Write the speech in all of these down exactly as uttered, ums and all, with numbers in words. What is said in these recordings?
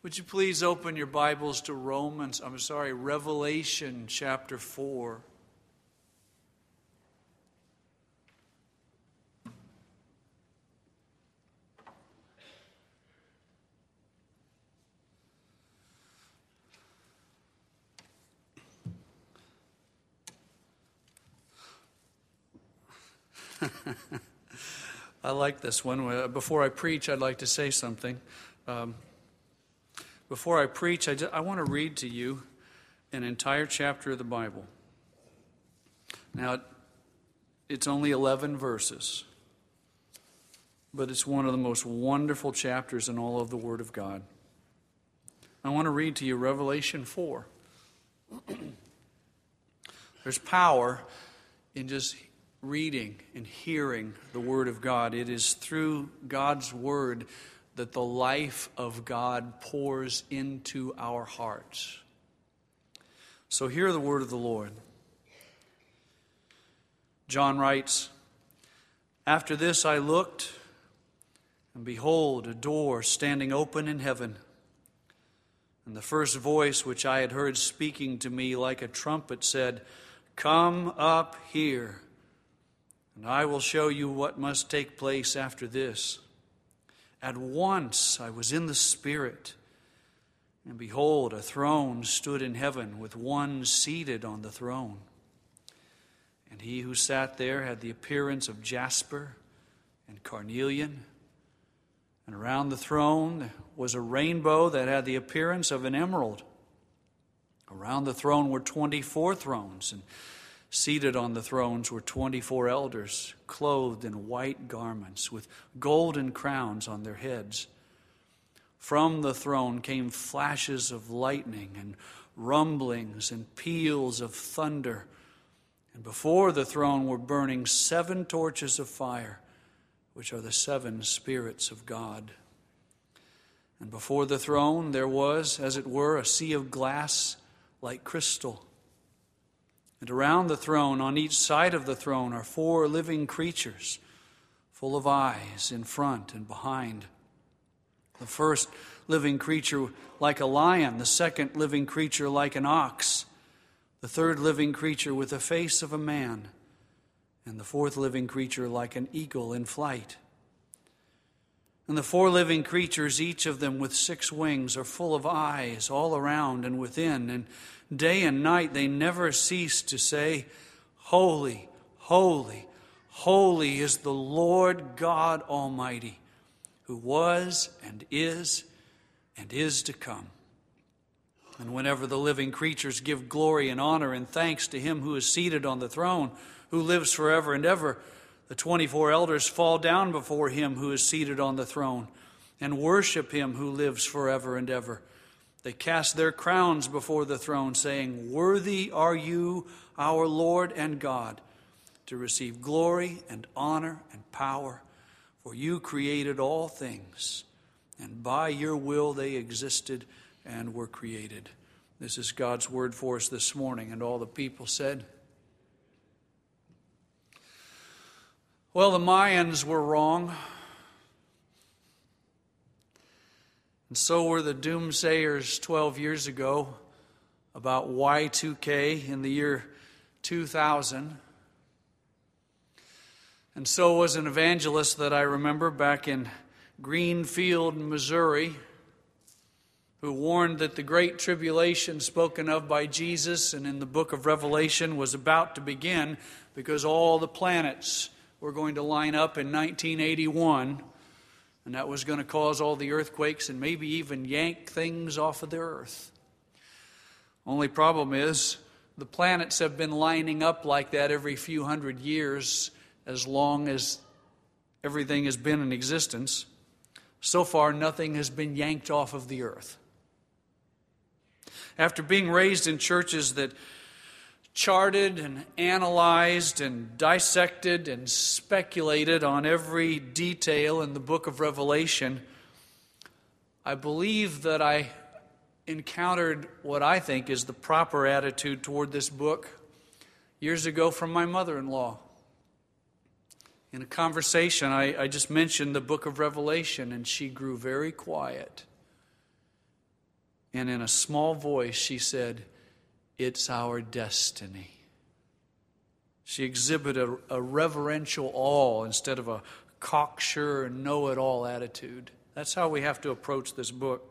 Would you please open your Bibles to Romans, I'm sorry, Revelation chapter four. I like this one. Before I preach, I'd like to say something. Um, before I preach, I, just, I want to read to you an entire chapter of the Bible. Now, it's only eleven verses, but it's one of the most wonderful chapters in all of the Word of God. I want to read to you Revelation four. There's power in just reading and hearing the Word of God. It is through God's Word that the life of God pours into our hearts. So hear the word of the Lord. John writes, "After this I looked, and behold, a door standing open in heaven. And the first voice which I had heard speaking to me like a trumpet said, 'Come up here, and I will show you what must take place after this.' At once I was in the Spirit, and behold, a throne stood in heaven with one seated on the throne. And he who sat there had the appearance of jasper and carnelian. And around the throne was a rainbow that had the appearance of an emerald. Around the throne were twenty-four thrones, and seated on the thrones were twenty-four elders, clothed in white garments, with golden crowns on their heads. From the throne came flashes of lightning and rumblings and peals of thunder. And before the throne were burning seven torches of fire, which are the seven spirits of God. And before the throne there was, as it were, a sea of glass like crystal. And around the throne, on each side of the throne, are four living creatures, full of eyes in front and behind. The first living creature like a lion, the second living creature like an ox, the third living creature with the face of a man, and the fourth living creature like an eagle in flight. And the four living creatures, each of them with six wings, are full of eyes all around and within, and day and night they never cease to say, 'Holy, holy, holy is the Lord God Almighty, who was and is and is to come.' And whenever the living creatures give glory and honor and thanks to him who is seated on the throne, who lives forever and ever, the twenty-four elders fall down before him who is seated on the throne and worship him who lives forever and ever. They cast their crowns before the throne, saying, 'Worthy are you, our Lord and God, to receive glory and honor and power, for you created all things, and by your will they existed and were created.'" This is God's word for us this morning, and all the people said, Well, the Mayans were wrong, and so were the doomsayers twelve years ago about Y two K in the year two thousand. And so was an evangelist that I remember back in Greenfield, Missouri, who warned that the great tribulation spoken of by Jesus and in the book of Revelation was about to begin because all the planets were going to line up in nineteen eighty-one, and that was going to cause all the earthquakes and maybe even yank things off of the earth. Only problem is the planets have been lining up like that every few hundred years as long as everything has been in existence. So far, nothing has been yanked off of the earth. After being raised in churches that charted and analyzed and dissected and speculated on every detail in the book of Revelation, I believe that I encountered what I think is the proper attitude toward this book years ago from my mother-in-law. In a conversation, I, I just mentioned the book of Revelation, and she grew very quiet. And in a small voice, she said, "It's our destiny." She exhibited a, a reverential awe instead of a cocksure, know-it-all attitude. That's how we have to approach this book.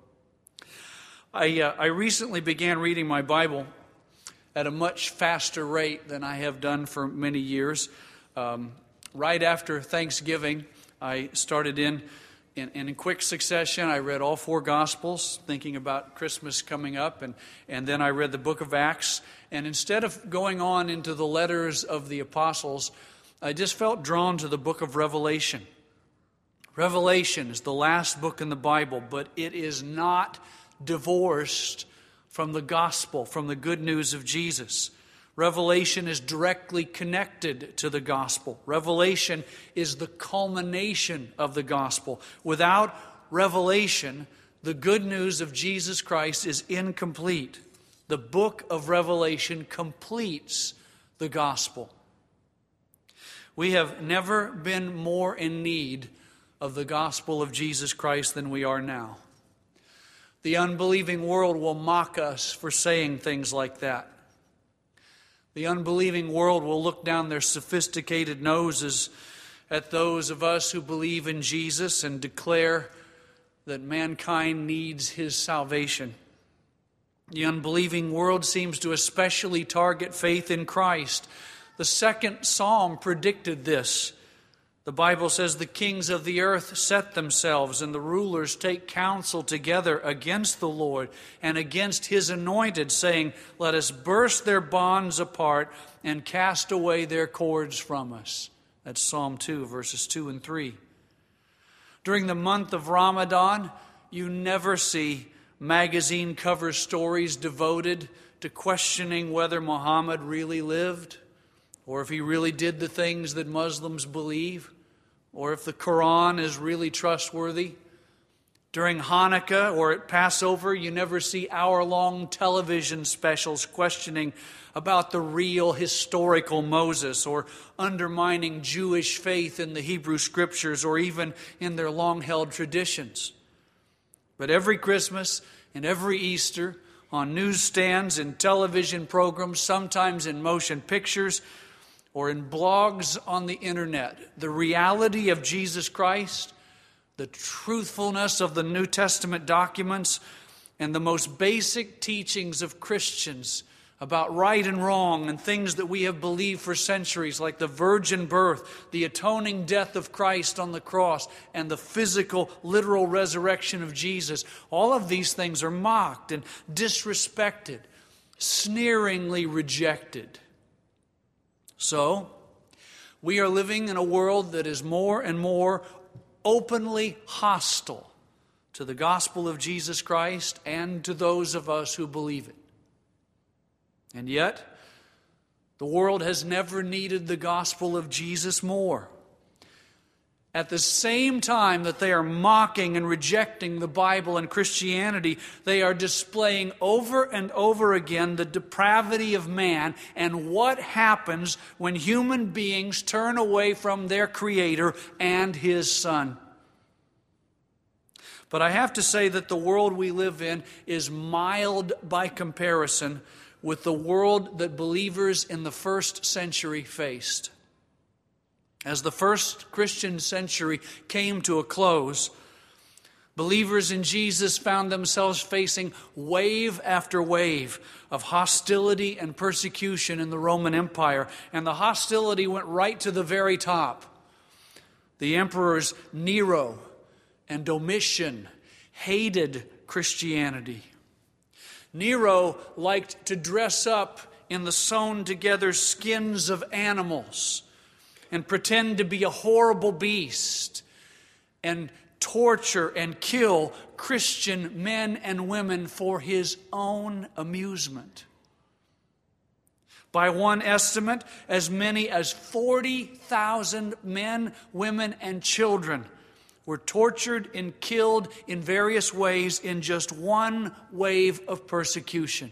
I, uh, I recently began reading my Bible at a much faster rate than I have done for many years. Um, right after Thanksgiving, I started in, in, in quick succession. I read all four Gospels, thinking about Christmas coming up, and, and then I read the book of Acts. And instead of going on into the letters of the apostles, I just felt drawn to the book of Revelation. Revelation is the last book in the Bible, but it is not divorced from the gospel, from the good news of Jesus. Revelation is directly connected to the gospel. Revelation is the culmination of the gospel. Without revelation, the good news of Jesus Christ is incomplete. The book of Revelation completes the gospel. We have never been more in need of the gospel of Jesus Christ than we are now. The unbelieving world will mock us for saying things like that. The unbelieving world will look down their sophisticated noses at those of us who believe in Jesus and declare that mankind needs His salvation. The unbelieving world seems to especially target faith in Christ. The second psalm predicted this. The Bible says, "The kings of the earth set themselves, and the rulers take counsel together against the Lord and against His anointed, saying, Let us burst their bonds apart and cast away their cords from us." That's Psalm two, verses two and three. During the month of Ramadan, you never see magazine cover stories devoted to questioning whether Muhammad really lived, or if he really did the things that Muslims believe, or if the Quran is really trustworthy. During Hanukkah or at Passover, you never see hour-long television specials questioning about the real historical Moses, or undermining Jewish faith in the Hebrew Scriptures, or even in their long-held traditions. But every Christmas and every Easter, on newsstands and television programs, sometimes in motion pictures, or in blogs on the internet, the reality of Jesus Christ, the truthfulness of the New Testament documents, and the most basic teachings of Christians about right and wrong and things that we have believed for centuries, like the virgin birth, the atoning death of Christ on the cross, and the physical, literal resurrection of Jesus. All of these things are mocked and disrespected, sneeringly rejected. So, we are living in a world that is more and more openly hostile to the gospel of Jesus Christ and to those of us who believe it. And yet, the world has never needed the gospel of Jesus more. At the same time that they are mocking and rejecting the Bible and Christianity, they are displaying over and over again the depravity of man and what happens when human beings turn away from their Creator and His Son. But I have to say that the world we live in is mild by comparison with the world that believers in the first century faced. As the first Christian century came to a close, believers in Jesus found themselves facing wave after wave of hostility and persecution in the Roman Empire. And the hostility went right to the very top. The emperors Nero and Domitian hated Christianity. Nero liked to dress up in the sewn together skins of animals and pretend to be a horrible beast and torture and kill Christian men and women for his own amusement. By one estimate, as many as forty thousand men, women, and children were tortured and killed in various ways in just one wave of persecution.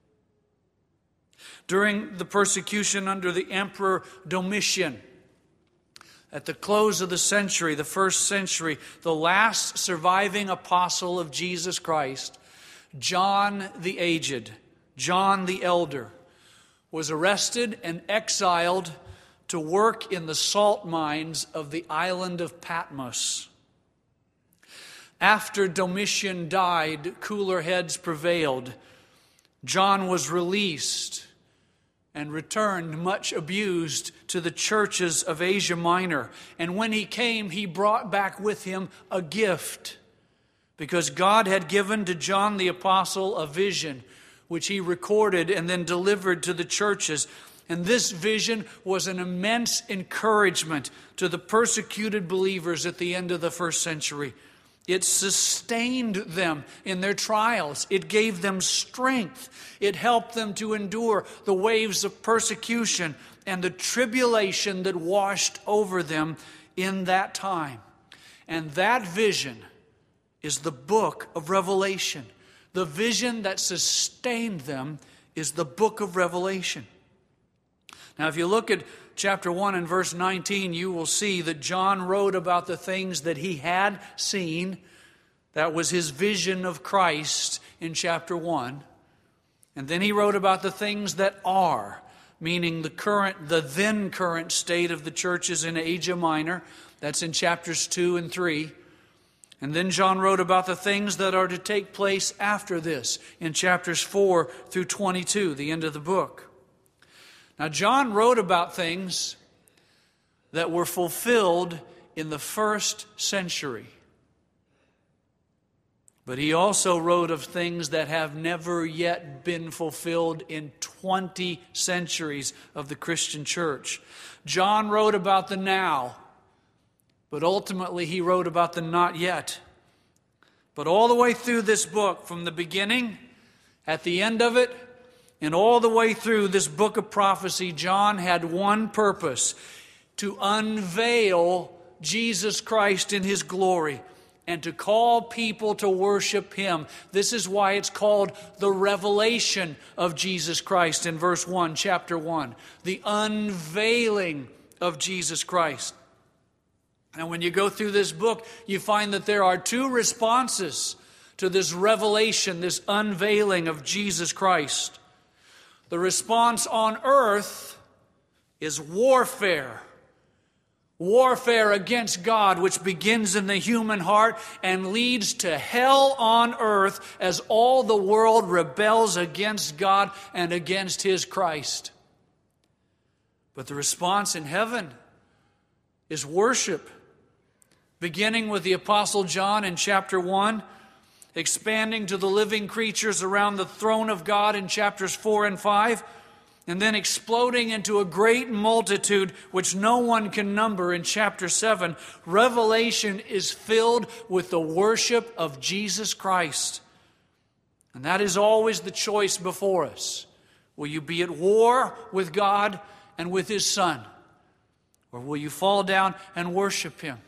During the persecution under the Emperor Domitian, at the close of the century, the first century, the last surviving apostle of Jesus Christ, John the Aged, John the Elder, was arrested and exiled to work in the salt mines of the island of Patmos. After Domitian died, cooler heads prevailed. John was released and returned much abused to the churches of Asia Minor. And when he came, he brought back with him a gift, because God had given to John the Apostle a vision, which he recorded and then delivered to the churches. And this vision was an immense encouragement to the persecuted believers at the end of the first century. It sustained them in their trials. It gave them strength. It helped them to endure the waves of persecution and the tribulation that washed over them in that time. And that vision is the book of Revelation. The vision that sustained them is the book of Revelation. Now, if you look at chapter one and verse nineteen, you will see that John wrote about the things that he had seen. That was his vision of Christ in chapter one. And then he wrote about the things that are, meaning the current, the then current state of the churches in Asia Minor. That's in chapters two and three. And then John wrote about the things that are to take place after this in chapters four through twenty-two, the end of the book. Now, John wrote about things that were fulfilled in the first century. But he also wrote of things that have never yet been fulfilled in twenty centuries of the Christian church. John wrote about the now, but ultimately he wrote about the not yet. But all the way through this book, from the beginning, at the end of it, and all the way through this book of prophecy, John had one purpose: to unveil Jesus Christ in His glory and to call people to worship Him. This is why it's called the revelation of Jesus Christ in verse one, chapter one. The unveiling of Jesus Christ. And when you go through this book, you find that there are two responses to this revelation, this unveiling of Jesus Christ. The response on earth is warfare. Warfare against God, which begins in the human heart and leads to hell on earth as all the world rebels against God and against His Christ. But the response in heaven is worship, beginning with the Apostle John in chapter one, expanding to the living creatures around the throne of God in chapters four and five, and then exploding into a great multitude which no one can number in chapter seven. Revelation is filled with the worship of Jesus Christ. And that is always the choice before us. Will you be at war with God and with His Son? Or will you fall down and worship Him?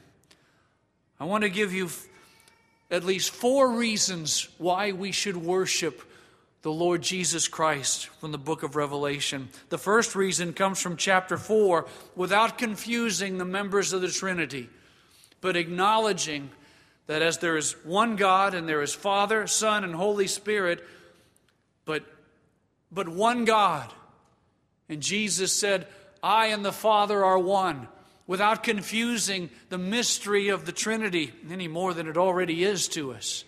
I want to give you at least four reasons why we should worship the Lord Jesus Christ from the book of Revelation. The first reason comes from chapter four, without confusing the members of the Trinity, but acknowledging that as there is one God and there is Father, Son, and Holy Spirit, but, but one God. And Jesus said, I and the Father are one, without confusing the mystery of the Trinity any more than it already is to us.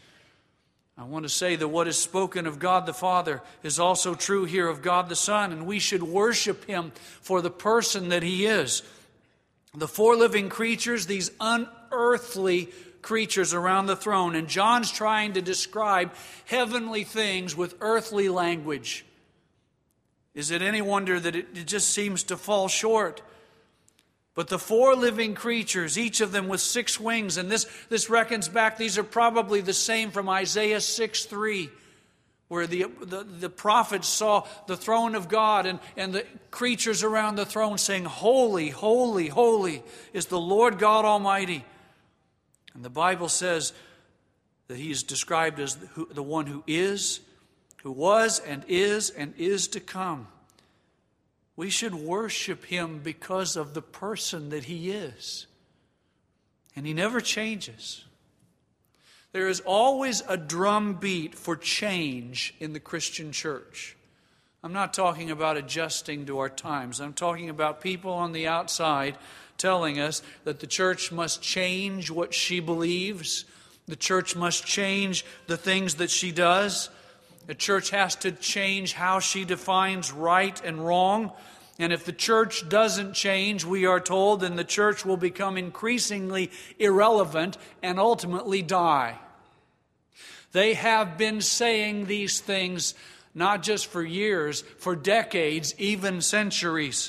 I want to say that what is spoken of God the Father is also true here of God the Son, and we should worship Him for the person that He is. The four living creatures, these unearthly creatures around the throne, and John's trying to describe heavenly things with earthly language. Is it any wonder that it, it just seems to fall short? But the four living creatures, each of them with six wings, and this, this reckons back, these are probably the same from Isaiah six three, where the, the, the prophets saw the throne of God and, and the creatures around the throne saying, Holy, holy, holy is the Lord God Almighty. And the Bible says that He is described as the, the one who is, who was, and is, and is to come. We should worship Him because of the person that He is. And He never changes. There is always a drumbeat for change in the Christian church. I'm not talking about adjusting to our times. I'm talking about people on the outside telling us that the church must change what she believes. The church must change the things that she does. The church has to change how she defines right and wrong. And if the church doesn't change, we are told, then the church will become increasingly irrelevant and ultimately die. They have been saying these things not just for years, for decades, even centuries.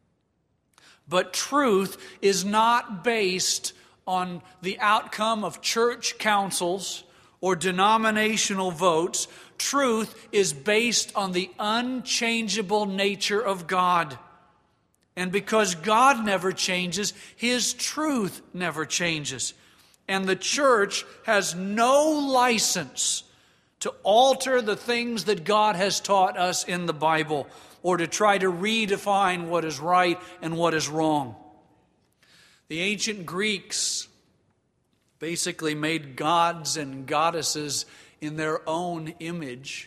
But truth is not based on the outcome of church councils or denominational votes. Truth is based on the unchangeable nature of God. And because God never changes, His truth never changes. And the church has no license to alter the things that God has taught us in the Bible, or to try to redefine what is right and what is wrong. The ancient Greeks basically made gods and goddesses in their own image.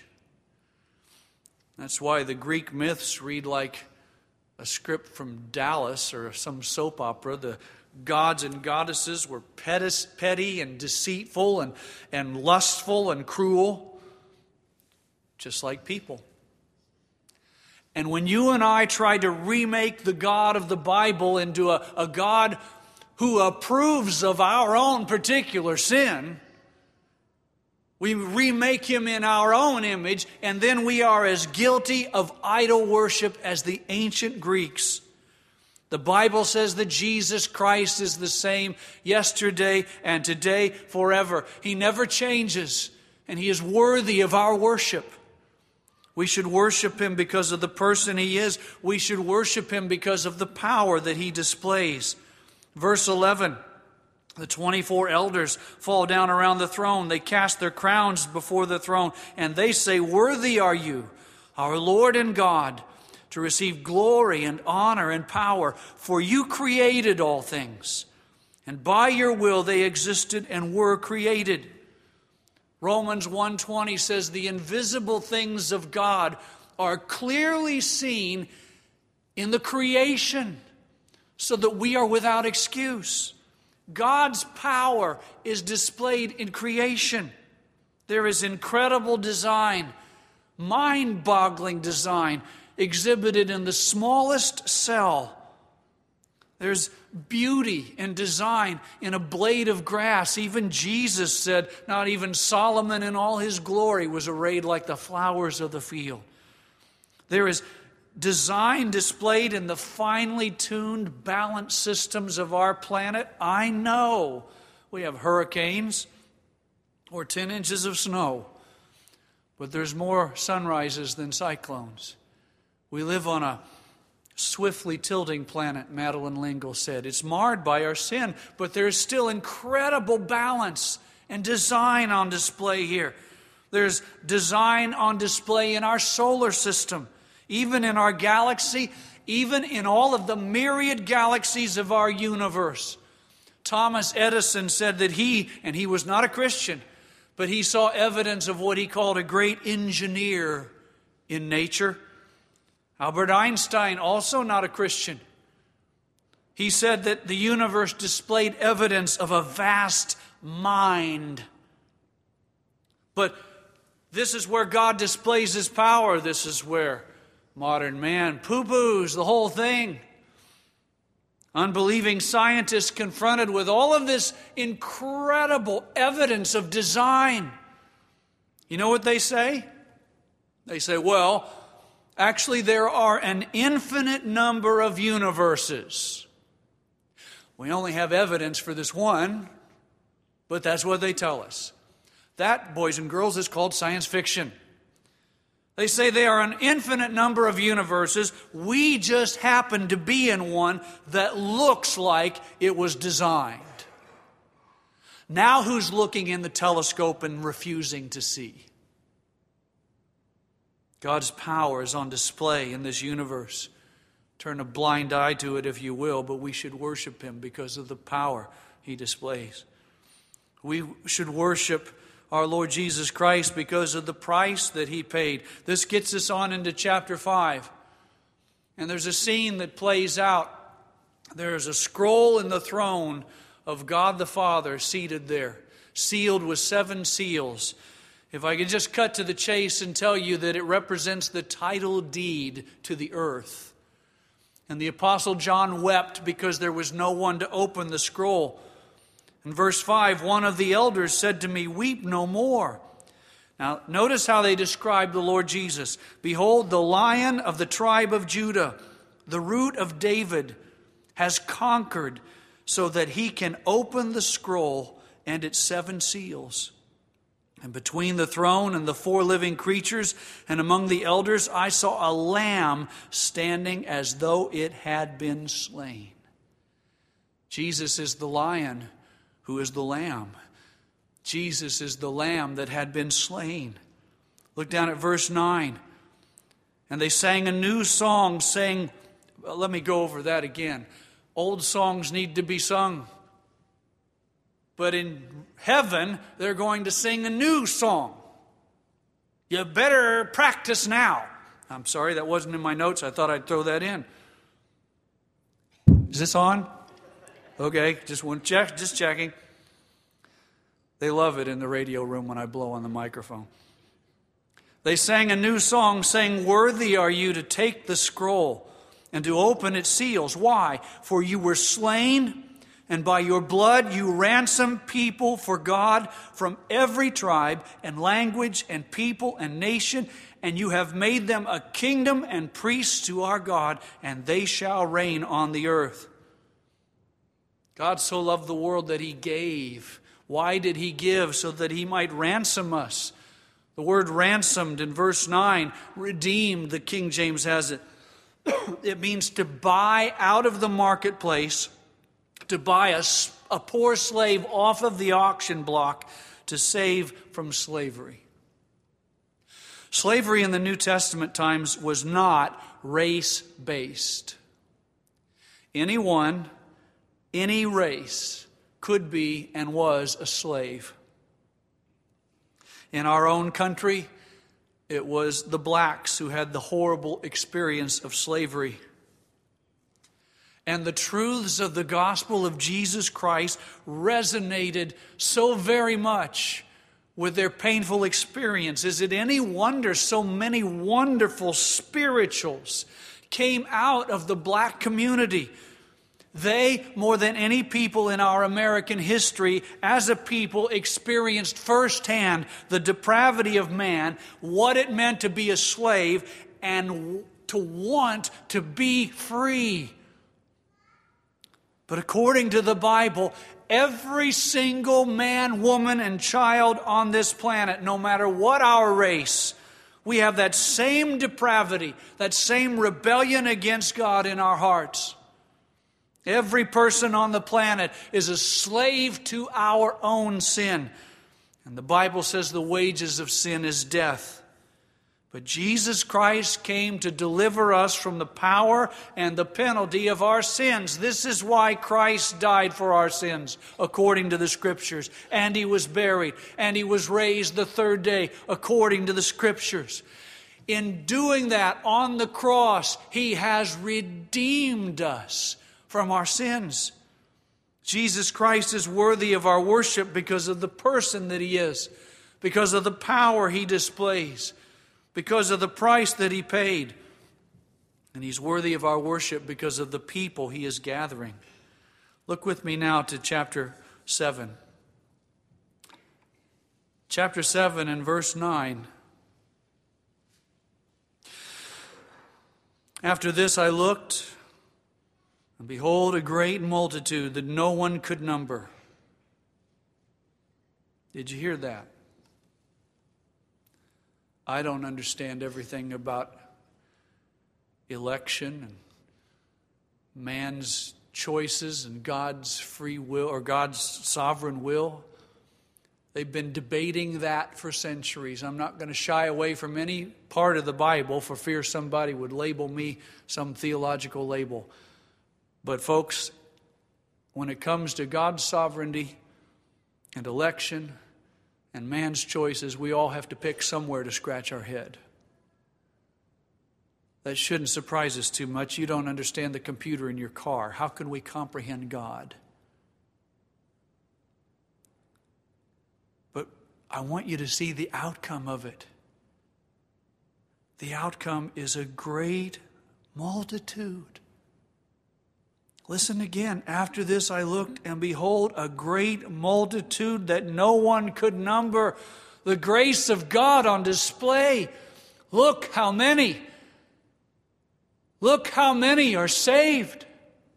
That's why the Greek myths read like a script from Dallas or some soap opera. The gods and goddesses were petty and deceitful and, and lustful and cruel, just like people. And when you and I try to remake the God of the Bible into a, a God who approves of our own particular sin, we remake Him in our own image, and then we are as guilty of idol worship as the ancient Greeks. The Bible says that Jesus Christ is the same yesterday and today forever. He never changes, and He is worthy of our worship. We should worship Him because of the person He is. We should worship Him because of the power that He displays. Verse eleven, the twenty-four elders fall down around the throne. They cast their crowns before the throne, and they say, "Worthy are you, our Lord and God, to receive glory and honor and power, for you created all things, and by your will they existed and were created." Romans one twenty says the invisible things of God are clearly seen in the creation, so that we are without excuse. God's power is displayed in creation. There is incredible design, mind-boggling design, exhibited in the smallest cell. There's beauty and design in a blade of grass. Even Jesus said, not even Solomon in all his glory was arrayed like the flowers of the field. There is design displayed in the finely tuned balance systems of our planet. I know we have hurricanes or ten inches of snow, but there's more sunrises than cyclones. We live on a swiftly tilting planet, Madeline L'Engle said. It's marred by our sin, but there's still incredible balance and design on display here. There's design on display in our solar system, even in our galaxy, even in all of the myriad galaxies of our universe. Thomas Edison said that he, and he was not a Christian, but he saw evidence of what he called a great engineer in nature. Albert Einstein, also not a Christian, he said that the universe displayed evidence of a vast mind. But this is where God displays His power. This is where modern man poo-poos the whole thing. Unbelieving scientists confronted with all of this incredible evidence of design, you know what they say? They say, well, actually there are an infinite number of universes. We only have evidence for this one, but that's what they tell us. That, boys and girls, is called science fiction. They say there are an infinite number of universes. We just happen to be in one that looks like it was designed. Now who's looking in the telescope and refusing to see? God's power is on display in this universe. Turn a blind eye to it if you will, but we should worship Him because of the power He displays. We should worship our Lord Jesus Christ because of the price that He paid. This gets us on into chapter five. And there's a scene that plays out. There's a scroll in the throne of God the Father seated there, sealed with seven seals. If I could just cut to the chase and tell you that it represents the title deed to the earth. And the Apostle John wept because there was no one to open the scroll. In verse five, one of the elders said to me, "Weep no more." Now, notice how they describe the Lord Jesus. "Behold, the Lion of the tribe of Judah, the Root of David, has conquered so that He can open the scroll and its seven seals. And between the throne and the four living creatures and among the elders, I saw a lamb standing as though it had been slain." Jesus is the Lion who is the Lamb. Jesus is the Lamb that had been slain. Look down at verse nine. "And they sang a new song, saying," well, let me go over that again. Old songs need to be sung. But in heaven, they're going to sing a new song. You better practice now. I'm sorry, that wasn't in my notes. I thought I'd throw that in. Is this on? Okay, just one check, just checking. They love it in the radio room when I blow on the microphone. They sang a new song, saying, "Worthy are you to take the scroll and to open its seals." Why? "For you were slain, and by your blood you ransomed people for God from every tribe and language and people and nation, and you have made them a kingdom and priests to our God, and they shall reign on the earth." God so loved the world that He gave. Why did He give? So that He might ransom us. The word ransomed in verse nine, redeemed, the King James has it. It means to buy out of the marketplace, to buy a, a poor slave off of the auction block to save from slavery. Slavery in the New Testament times was not race-based. Anyone, any race could be and was a slave. In our own country, it was the blacks who had the horrible experience of slavery. And the truths of the gospel of Jesus Christ resonated so very much with their painful experience. Is it any wonder so many wonderful spirituals came out of the black community? They, more than any people in our American history, as a people, experienced firsthand the depravity of man, what it meant to be a slave, and to want to be free. But according to the Bible, every single man, woman, and child on this planet, no matter what our race, we have that same depravity, that same rebellion against God in our hearts. Every person on the planet is a slave to our own sin. And the Bible says the wages of sin is death. But Jesus Christ came to deliver us from the power and the penalty of our sins. This is why Christ died for our sins, according to the Scriptures. And He was buried. And He was raised the third day, according to the Scriptures. In doing that on the cross, He has redeemed us from our sins. Jesus Christ is worthy of our worship because of the person that He is, because of the power He displays, because of the price that He paid. And He's worthy of our worship because of the people He is gathering. Look with me now to chapter seven. Chapter seven and verse nine. "After this I looked, and behold, a great multitude that no one could number." Did you hear that? I don't understand everything about election and man's choices and God's free will or God's sovereign will. They've been debating that for centuries. I'm not going to shy away from any part of the Bible for fear somebody would label me some theological label. But folks, when it comes to God's sovereignty and election and man's choices, we all have to pick somewhere to scratch our head. That shouldn't surprise us too much. You don't understand the computer in your car. How can we comprehend God? But I want you to see the outcome of it. The outcome is a great multitude. Listen again. After this I looked, and behold, a great multitude that no one could number. The grace of God on display. Look how many. Look how many are saved.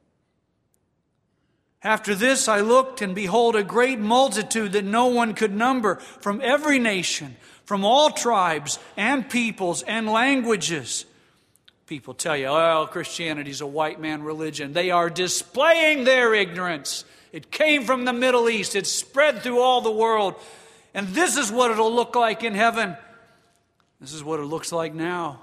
After this I looked, and behold, a great multitude that no one could number, from every nation, from all tribes and peoples and languages. People tell you, oh, Christianity's a white man religion. They are displaying their ignorance. It came from the Middle East. It spread through all the world. And this is what it'll look like in heaven. This is what it looks like now.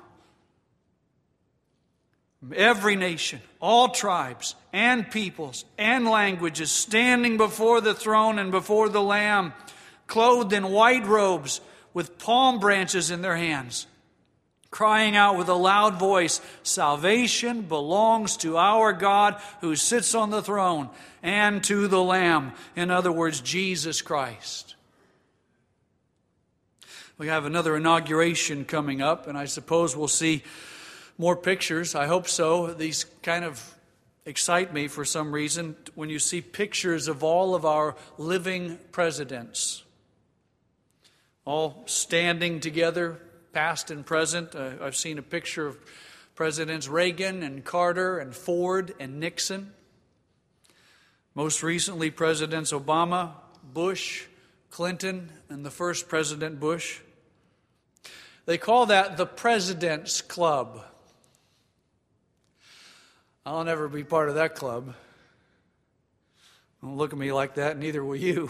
From every nation, all tribes and peoples and languages, standing before the throne and before the Lamb, clothed in white robes with palm branches in their hands, crying out with a loud voice, salvation belongs to our God who sits on the throne and to the Lamb. In other words, Jesus Christ. We have another inauguration coming up, and I suppose we'll see more pictures. I hope so. These kind of excite me for some reason when you see pictures of all of our living presidents, all standing together, past and present. Uh, I've seen a picture of Presidents Reagan and Carter and Ford and Nixon. Most recently, Presidents Obama, Bush, Clinton, and the first President Bush. They call that the President's Club. I'll never be part of that club. Don't look at me like that, neither will you.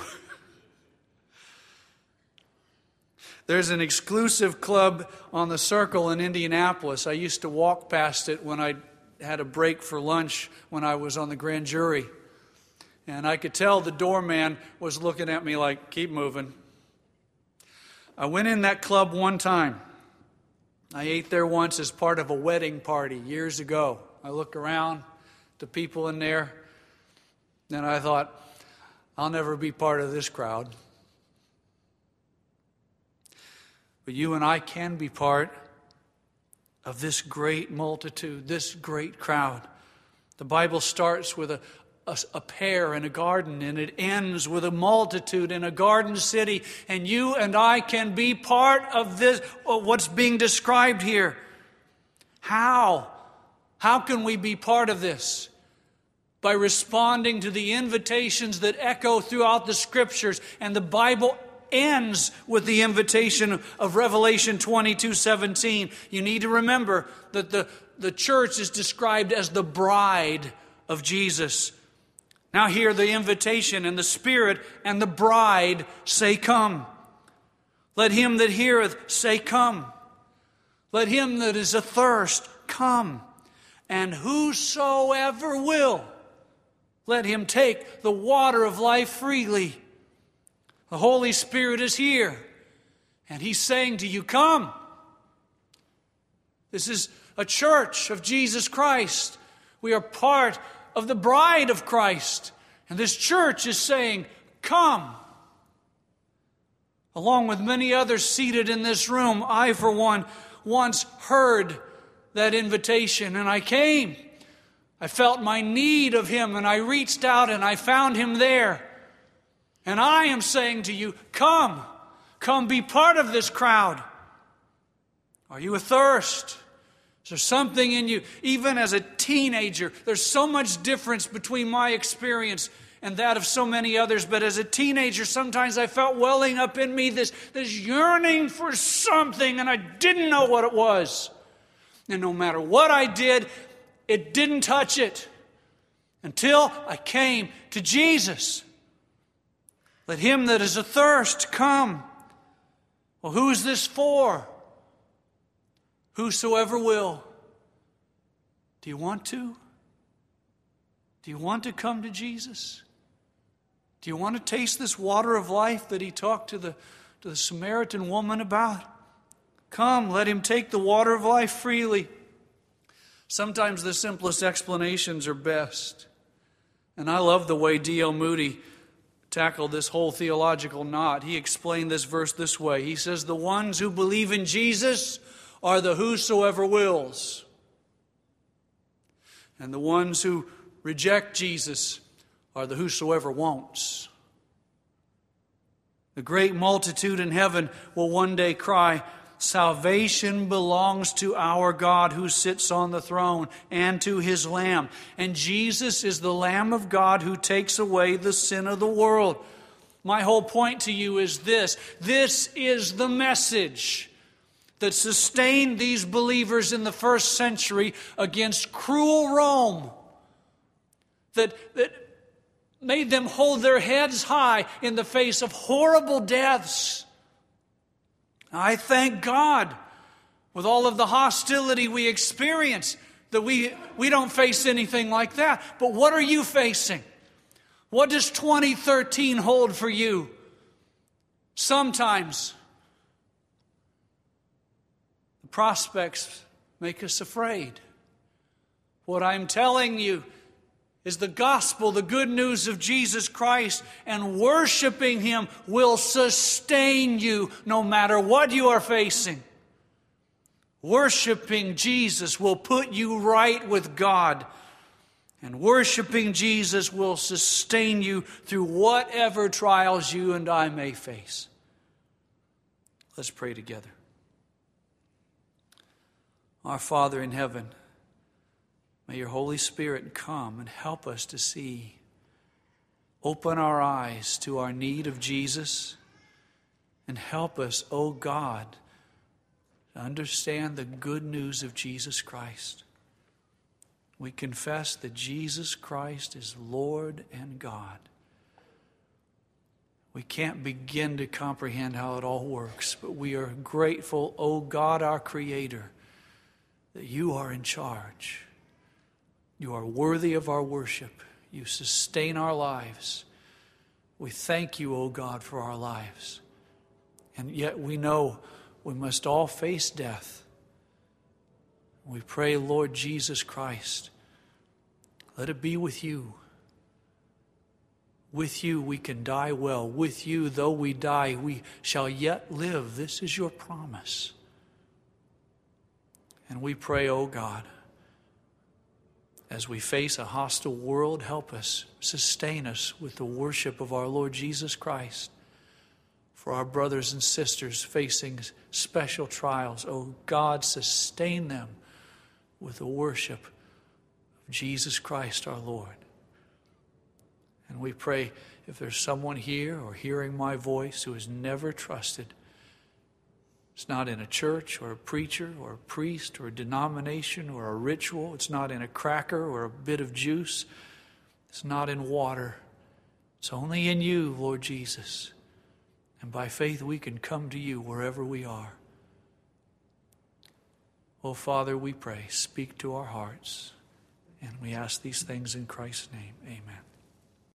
There's an exclusive club on the Circle in Indianapolis. I used to walk past it when I had a break for lunch when I was on the grand jury. And I could tell the doorman was looking at me like, keep moving. I went in that club one time. I ate there once as part of a wedding party years ago. I look around to people in there, and I thought, I'll never be part of this crowd. But you and I can be part of this great multitude, this great crowd. The Bible starts with a, a, a pair in a garden, and it ends with a multitude in a garden city. And you and I can be part of this, of what's being described here. How? How can we be part of this? By responding to the invitations that echo throughout the Scriptures. And the Bible ends with the invitation of Revelation twenty-two seventeen. You need to remember that the, the church is described as the bride of Jesus. Now here the invitation, and the Spirit and the bride say, come. Let him that heareth say, come. Let him that is athirst come. And whosoever will, let him take the water of life freely. The Holy Spirit is here, and He's saying to you, come. This is a church of Jesus Christ. We are part of the bride of Christ, and this church is saying, come. Along with many others seated in this room, I, for one, once heard that invitation, and I came. I felt my need of Him, and I reached out and I found Him there. And I am saying to you, come. Come be part of this crowd. Are you athirst? Is there something in you? Even as a teenager, there's so much difference between my experience and that of so many others. But as a teenager, sometimes I felt welling up in me this, this yearning for something, and I didn't know what it was. And no matter what I did, it didn't touch it until I came to Jesus. Let him that is athirst come. Well, who is this for? Whosoever will. Do you want to? Do you want to come to Jesus? Do you want to taste this water of life that he talked to the, to the Samaritan woman about? Come, let him take the water of life freely. Sometimes the simplest explanations are best. And I love the way D L Moody tackled this whole theological knot. He explained this verse this way. He says, the ones who believe in Jesus are the whosoever wills. And the ones who reject Jesus are the whosoever won'ts. The great multitude in heaven will one day cry, salvation belongs to our God who sits on the throne and to his Lamb. And Jesus is the Lamb of God who takes away the sin of the world. My whole point to you is this. This is the message that sustained these believers in the first century against cruel Rome. That, that made them hold their heads high in the face of horrible deaths. I thank God, with all of the hostility we experience, that we, we don't face anything like that. But what are you facing? What does twenty thirteen hold for you? Sometimes the prospects make us afraid. What I'm telling you is the gospel, the good news of Jesus Christ, and worshiping him will sustain you no matter what you are facing. Worshiping Jesus will put you right with God, and worshiping Jesus will sustain you through whatever trials you and I may face. Let's pray together. Our Father in heaven, may your Holy Spirit come and help us to see. Open our eyes to our need of Jesus and help us, O God, to understand the good news of Jesus Christ. We confess that Jesus Christ is Lord and God. We can't begin to comprehend how it all works, but we are grateful, O God, our Creator, that you are in charge. You are worthy of our worship. You sustain our lives. We thank you, O God, for our lives. And yet we know we must all face death. We pray, Lord Jesus Christ, let it be with you. With you we can die well. With you, though we die, we shall yet live. This is your promise. And we pray, O God, as we face a hostile world, help us, sustain us with the worship of our Lord Jesus Christ. For our brothers and sisters facing special trials, oh God, sustain them with the worship of Jesus Christ our Lord. And we pray, if there's someone here or hearing my voice who has never trusted, it's not in a church or a preacher or a priest or a denomination or a ritual. It's not in a cracker or a bit of juice. It's not in water. It's only in you, Lord Jesus. And by faith we can come to you wherever we are. Oh, Father, we pray, speak to our hearts. And we ask these things in Christ's name. Amen.